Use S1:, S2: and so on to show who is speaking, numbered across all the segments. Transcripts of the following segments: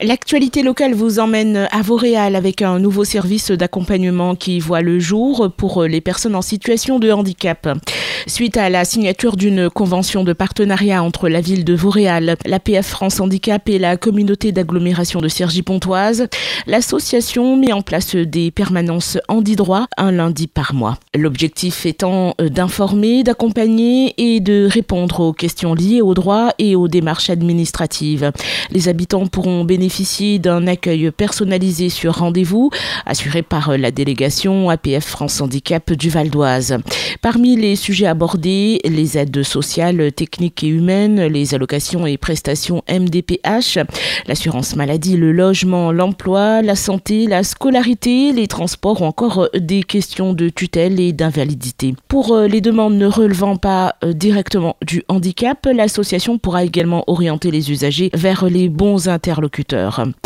S1: L'actualité locale vous emmène à Vauréal avec un nouveau service d'accompagnement qui voit le jour pour les personnes en situation de handicap. Suite à la signature d'une convention de partenariat entre la ville de Vauréal, l'APF France Handicap et la communauté d'agglomération de Cergy-Pontoise, l'association met en place des permanences handi-droit un lundi par mois. L'objectif étant d'informer, d'accompagner et de répondre aux questions liées aux droits et aux démarches administratives. Les habitants pourront bénéficier d'un accueil personnalisé sur rendez-vous, assuré par la délégation APF France Handicap du Val d'Oise. Parmi les sujets abordés, les aides sociales, techniques et humaines, les allocations et prestations MDPH, l'assurance maladie, le logement, l'emploi, la santé, la scolarité, les transports ou encore des questions de tutelle et d'invalidité. Pour les demandes ne relevant pas directement du handicap, l'association pourra également orienter les usagers vers les bons interlocuteurs.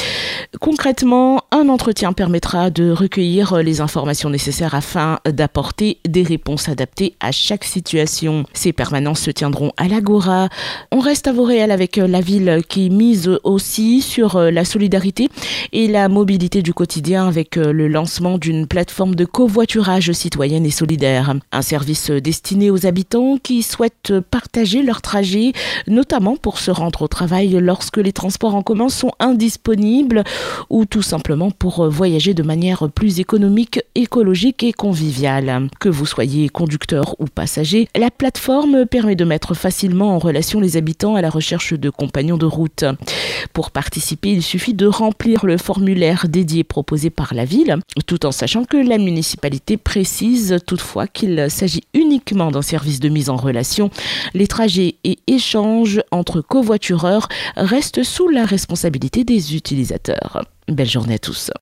S1: Concrètement, un entretien permettra de recueillir les informations nécessaires afin d'apporter des réponses adaptées à chaque situation. Ces permanences se tiendront à l'Agora. On reste à Vauréal avec la ville qui mise aussi sur la solidarité et la mobilité du quotidien avec le lancement d'une plateforme de covoiturage citoyenne et solidaire. Un service destiné aux habitants qui souhaitent partager leur trajet, notamment pour se rendre au travail lorsque les transports en commun sont indisponibles ou tout simplement pour voyager de manière plus économique, écologique et conviviale. Que vous soyez conducteur ou passager, la plateforme permet de mettre facilement en relation les habitants à la recherche de compagnons de route. Pour participer, il suffit de remplir le formulaire dédié proposé par la ville, tout en sachant que la municipalité précise toutefois qu'il s'agit uniquement d'un service de mise en relation. Les trajets et échanges entre covoitureurs restent sous la responsabilité des utilisateurs. Belle journée à tous.